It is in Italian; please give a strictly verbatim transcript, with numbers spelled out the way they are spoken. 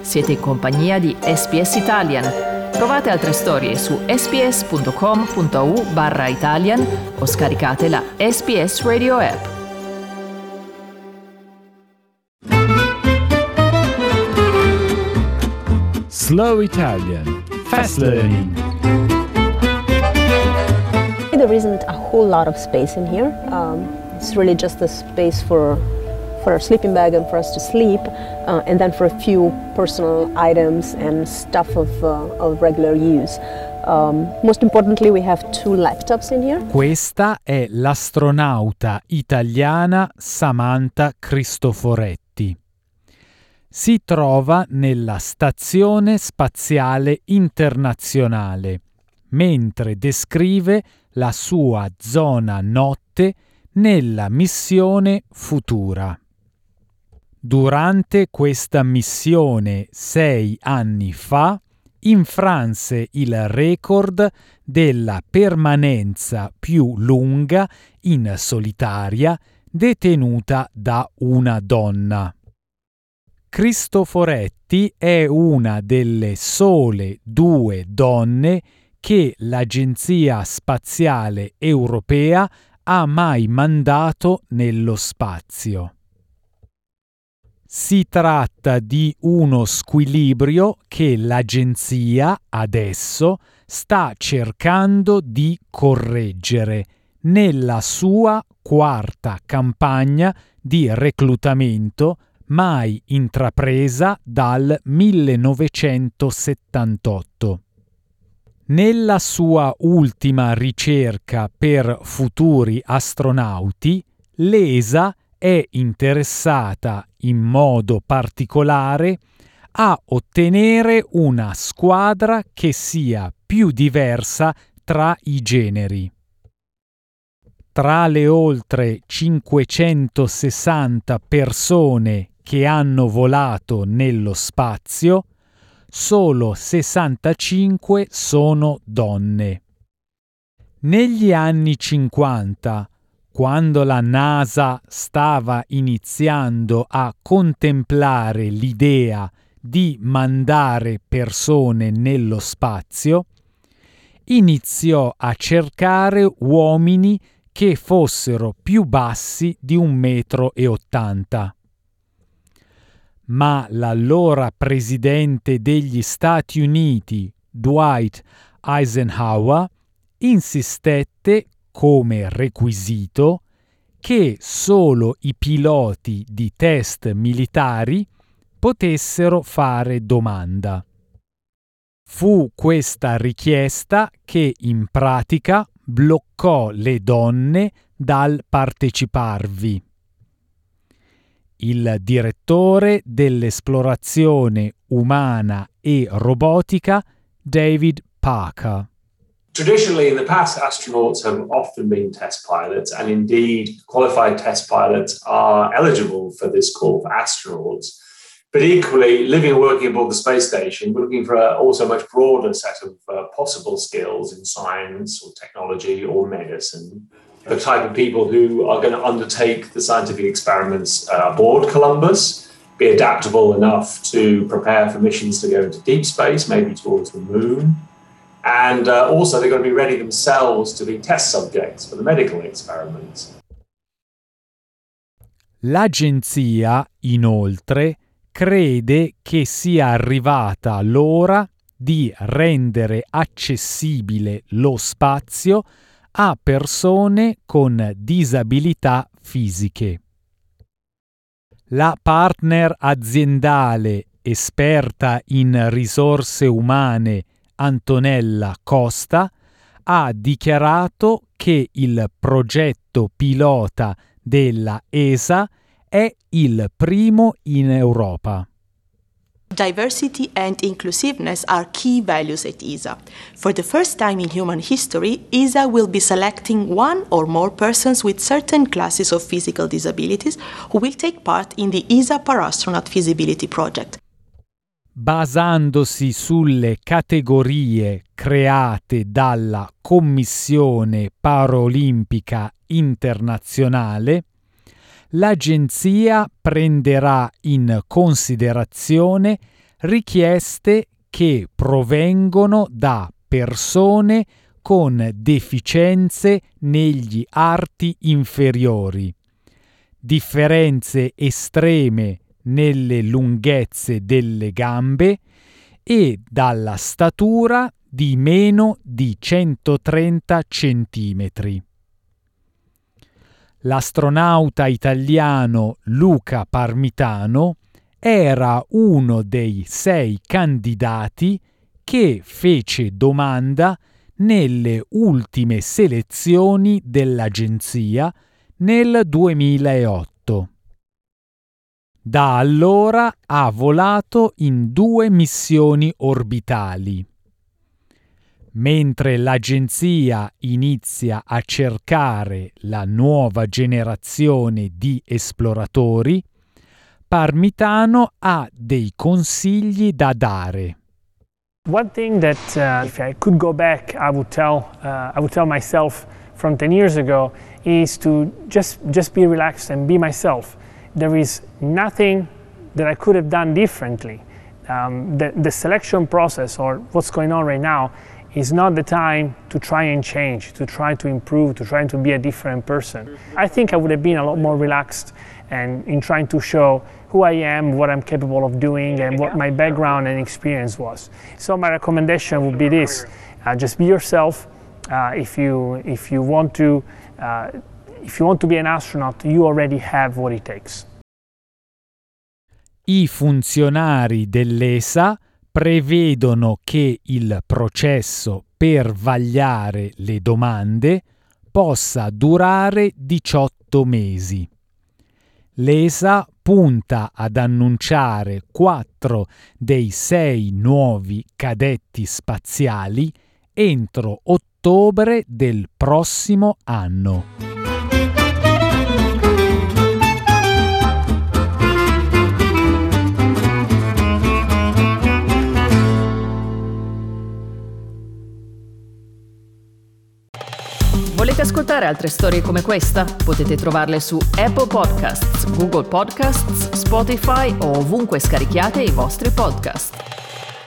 Siete in compagnia di S B S Italian. Trovate altre storie su sbs.com.au barra Italian o scaricate la S B S Radio app. Slow Italian. Fast learning. There isn't a whole lot of space in here. Um, it's really just a space for for our sleeping bag and for us to sleep, uh, and then for a few personal items and stuff of, uh, of regular use. Um, most importantly, we have two laptops in here. Questa è l'astronauta italiana Samantha Cristoforetti. Si trova nella Stazione Spaziale Internazionale, mentre descrive la sua zona notte nella missione Futura. Durante questa missione, sei anni fa, infranse il record della permanenza più lunga in solitaria detenuta da una donna. Cristoforetti è una delle sole due donne che l'Agenzia Spaziale Europea ha mai mandato nello spazio. Si tratta di uno squilibrio che l'agenzia adesso sta cercando di correggere nella sua quarta campagna di reclutamento mai intrapresa dal millenovecentosettantotto. Nella sua ultima ricerca per futuri astronauti, l'E S A è interessata in modo particolare a ottenere una squadra che sia più diversa tra i generi. Tra le oltre cinquecentosessanta persone che hanno volato nello spazio, solo sessantacinque sono donne. Negli anni cinquanta, quando la NASA stava iniziando a contemplare l'idea di mandare persone nello spazio, iniziò a cercare uomini che fossero più bassi di un metro e ottanta. Ma l'allora presidente degli Stati Uniti, Dwight Eisenhower, insistette come requisito che solo i piloti di test militari potessero fare domanda. Fu questa richiesta che in pratica bloccò le donne dal parteciparvi. Il direttore dell'esplorazione umana e robotica, David Parker. Traditionally, in the past, astronauts have often been test pilots, and indeed, qualified test pilots are eligible for this call for astronauts. But equally, living and working aboard the space station, we're looking for a also much broader set of uh, possible skills in science or technology or medicine. The type of people who are going to undertake the scientific experiments uh, aboard Columbus, be adaptable enough to prepare for missions to go into deep space, maybe towards the moon. And uh, also they're going to be ready themselves to be test subjects for the medical experiments. L'agenzia, inoltre, crede che sia arrivata l'ora di rendere accessibile lo spazio a persone con disabilità fisiche. La partner aziendale esperta in risorse umane Antonella Costa ha dichiarato che il progetto pilota della E S A è il primo in Europa. Diversity and inclusiveness are key values at E S A. For the first time in human history, E S A will be selecting one or more persons with certain classes of physical disabilities who will take part in the E S A Parastronaut Feasibility Project. Basandosi sulle categorie create dalla Commissione Paraolimpica Internazionale, l'agenzia prenderà in considerazione richieste che provengono da persone con deficienze negli arti inferiori, differenze estreme nelle lunghezze delle gambe e dalla statura di meno di centotrenta centimetri. L'astronauta italiano Luca Parmitano era uno dei sei candidati che fece domanda nelle ultime selezioni dell'agenzia nel duemilaotto. Da allora ha volato in due missioni orbitali. Mentre l'agenzia inizia a cercare la nuova generazione di esploratori, Parmitano ha dei consigli da dare. One thing that uh, if I could go back, I would tell uh, I would tell myself from ten years ago is to just just be relaxed and be myself. There is nothing that I could have done differently. Um, the, the selection process or what's going on right now is not the time to try and change, to try to improve, to try to be a different person. I think I would have been a lot more relaxed and in trying to show who I am, what I'm capable of doing, and what my background and experience was. So my recommendation would be this: uh, just be yourself. Uh, if you if you want to uh, if you want to be an astronaut, you already have what it takes. I funzionari dell'E S A prevedono che il processo per vagliare le domande possa durare diciotto mesi. L'E S A punta ad annunciare quattro dei sei nuovi cadetti spaziali entro ottobre del prossimo anno. Volete ascoltare altre storie come questa? Potete trovarle su Apple Podcasts, Google Podcasts, Spotify o ovunque scarichiate i vostri podcast.